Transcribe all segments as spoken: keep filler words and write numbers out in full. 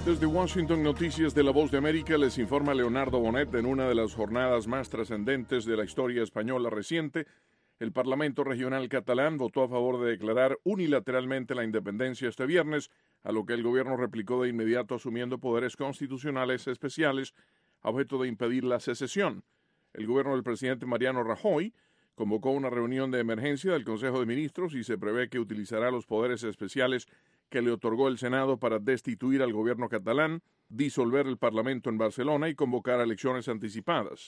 Desde Washington, Noticias de la Voz de América, les informa Leonardo Bonet. En una de las jornadas más trascendentes de la historia española reciente, el Parlamento Regional catalán votó a favor de declarar unilateralmente la independencia este viernes, a lo que el gobierno replicó de inmediato asumiendo poderes constitucionales especiales a objeto de impedir la secesión. El gobierno del presidente Mariano Rajoy convocó una reunión de emergencia del Consejo de Ministros y se prevé que utilizará los poderes especiales que le otorgó el Senado para destituir al gobierno catalán, disolver el Parlamento en Barcelona y convocar elecciones anticipadas.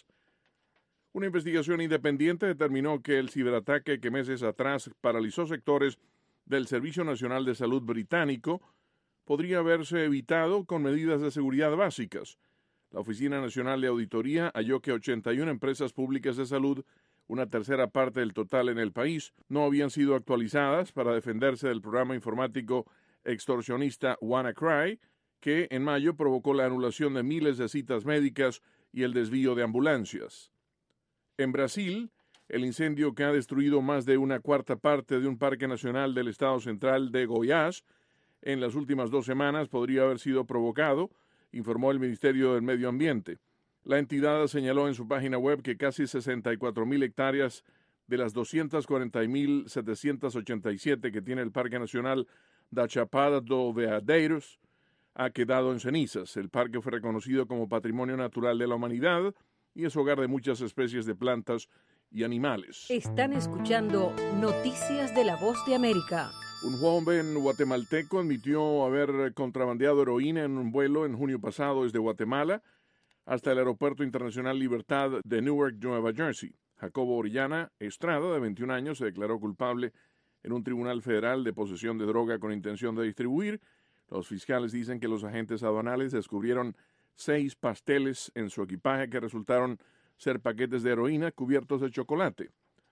Una investigación independiente determinó que el ciberataque que meses atrás paralizó sectores del Servicio Nacional de Salud británico podría haberse evitado con medidas de seguridad básicas. La Oficina Nacional de Auditoría halló que ochenta y una empresas públicas de salud, una tercera parte del total en el país, no habían sido actualizadas para defenderse del programa informático extorsionista WannaCry, que en mayo provocó la anulación de miles de citas médicas y el desvío de ambulancias. En Brasil, el incendio que ha destruido más de una cuarta parte de un parque nacional del estado central de Goiás en las últimas dos semanas podría haber sido provocado, informó el Ministerio del Medio Ambiente. La entidad señaló en su página web que casi sesenta y cuatro mil hectáreas de las doscientas cuarenta mil setecientas ochenta y siete que tiene el Parque Nacional da Chapada do Veadeiros ha quedado en cenizas. El parque fue reconocido como Patrimonio Natural de la Humanidad y es hogar de muchas especies de plantas y animales. Están escuchando Noticias de la Voz de América. Un joven guatemalteco admitió haber contrabandeado heroína en un vuelo en junio pasado desde Guatemala hasta el Aeropuerto Internacional Libertad de Newark, Nueva Jersey. Jacobo Orellana Estrada, de veintiún años, se declaró culpable en un tribunal federal de posesión de droga con intención de distribuir. Los fiscales dicen que los agentes aduanales descubrieron seis pasteles en su equipaje que resultaron ser paquetes de heroína cubiertos de chocolate.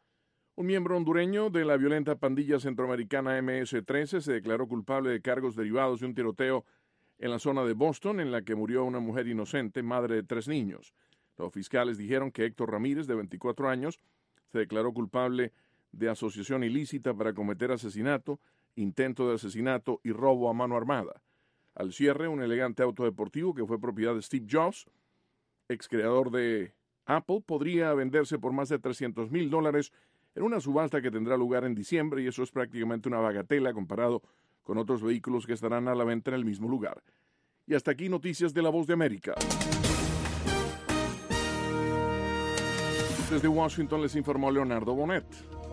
Un miembro hondureño de la violenta pandilla centroamericana eme ese trece se declaró culpable de cargos derivados de un tiroteo en la zona de Boston, en la que murió una mujer inocente, madre de tres niños. Los fiscales dijeron que Héctor Ramírez, de veinticuatro años, se declaró culpable de asociación ilícita para cometer asesinato, intento de asesinato y robo a mano armada. Al cierre, un elegante auto deportivo que fue propiedad de Steve Jobs, ex creador de Apple, podría venderse por más de trescientos mil dólares en una subasta que tendrá lugar en diciembre, y eso es prácticamente una bagatela comparado con otros vehículos que estarán a la venta en el mismo lugar. Y hasta aquí Noticias de la Voz de América. Desde Washington les informó Leonardo Bonet.